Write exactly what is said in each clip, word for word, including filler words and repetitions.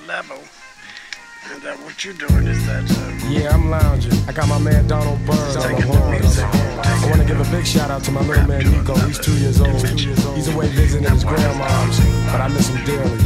level. And uh, what you're doing is that. Uh, yeah, I'm lounging. I got my man Donald Byrd on the horns. I want to give a big shout out to my little man Nico. He's two years old. He's away visiting his grandma's, but I miss him dearly.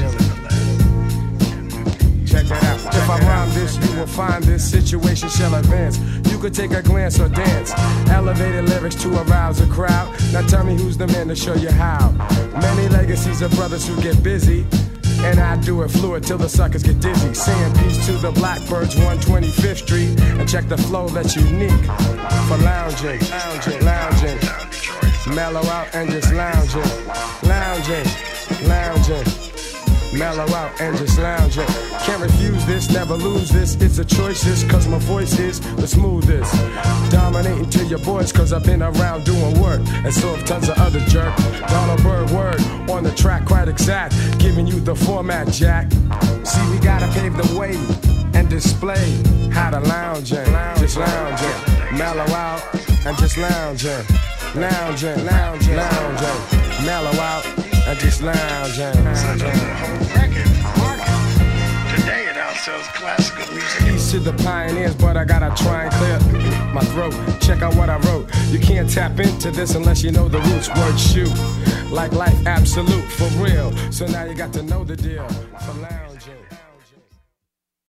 Check that out. If I rhyme this, you will find this situation shall advance. You could take a glance or dance. Elevated lyrics to arouse a crowd. Now tell me who's the man to show you how. Many legacies of brothers who get busy, and I do it fluid till the suckers get dizzy. Saying peace to the Blackbirds, one twenty-fifth Street. And check the flow that's unique for lounging, lounging, lounging. Mellow out and just lounging, lounging, lounging. Mellow out and just lounging. Can't refuse this, never lose this. It's a choice, this, cause my voice is the smoothest. Dominating to your boys, cause I've been around doing work, and so have tons of other jerk. Donald Byrd word on the track, quite exact. Giving you the format, Jack. See, we gotta pave the way and display how to lounging, just lounging. Mellow out and just lounging, lounging, lounging, lounging. Mellow out and just lounging, lounging. Today it outsells classical music. Peace to the pioneers, but I gotta try and clear my throat. Check out what I wrote. You can't tap into this unless you know the roots. Word shoot, like life absolute for real. So now you got to know the deal for lounging.